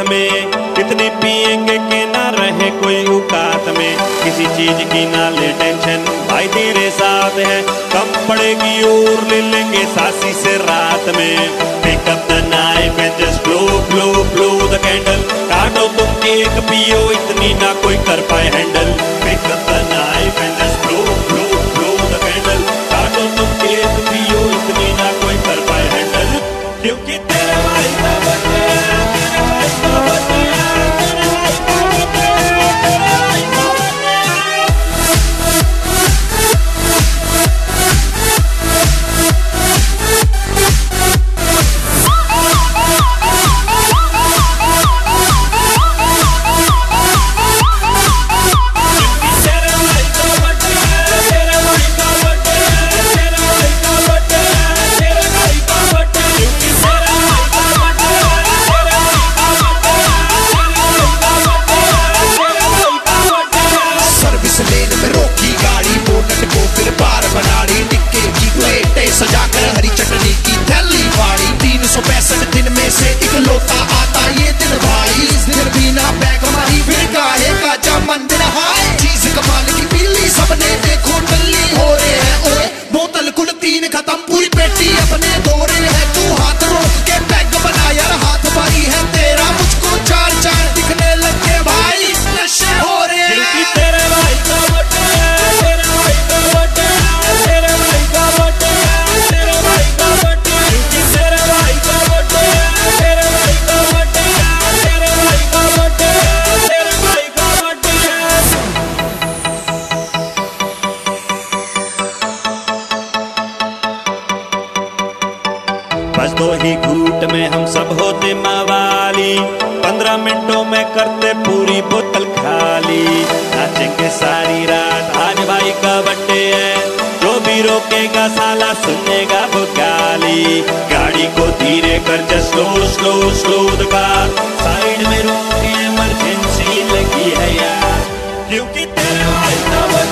में, इतनी पिएंगे कि ना रहे कोई औकात में, किसी चीज की ना ले टेंशन भाई तेरे साथ है, कम पड़ेगी और ले लेंगे सासी से रात में। Pick up the knife and just blow the candle, काटो तुम केक पियो इतनी ना कोई कर पाए handle. Pick up the knife and just blow the candle, काटो तुम केक पियो इतनी ना कोई कर पाए हैंडल, क्योंकि तेरे भाई का बर्थडे है, तेरे भाई का बर्थडे है, तेरे भाई का बर्थडे है, तेरे भाई का बर्थडे है। सजाकर हरी चटनी की थैली फाड़ी, 365 दिन में से इकलौता आता ये दिन भाई, इस दिन बिना बैग हमारी फिर काहे का जा मंदिर हाय। चीज कमाल की पीली सबने देखो टल्ली हो रहे हैं ओए, बोतल कुल 3 खत्म पूरी पेटी अपने दो रहे हैं, तू हाथ रोक के बैग बना यार हाथ भारी है तेरा, मुझको चार चार दिखने लगे भाई नशे हो रहे हैं। तेरे भाई का बर्थडे है, तेरे भाई का बर्थडे है, तेरे भाई का बर्थडे है, तेरे भाई का बर्थडे है, तेरे भाई का बर्थडे है, तेरे भाई का बर्थडे है, तेरे भाई का बर्थडे है, तेरे भाई का बर्थडे है। बस 2 ही घूंट में हम सब होते मवाली, 15 मिनटों में करते पूरी बोतल खाली, नाचेंगे सारी रात आज भाई का बर्थडे है, जो भी रोकेगा साला सुनेगा वो गाली। गाड़ी को धीरे कर just slow the car, side में रोके इमरजेंसी लगी है यार, क्योंकि तेरे भाई का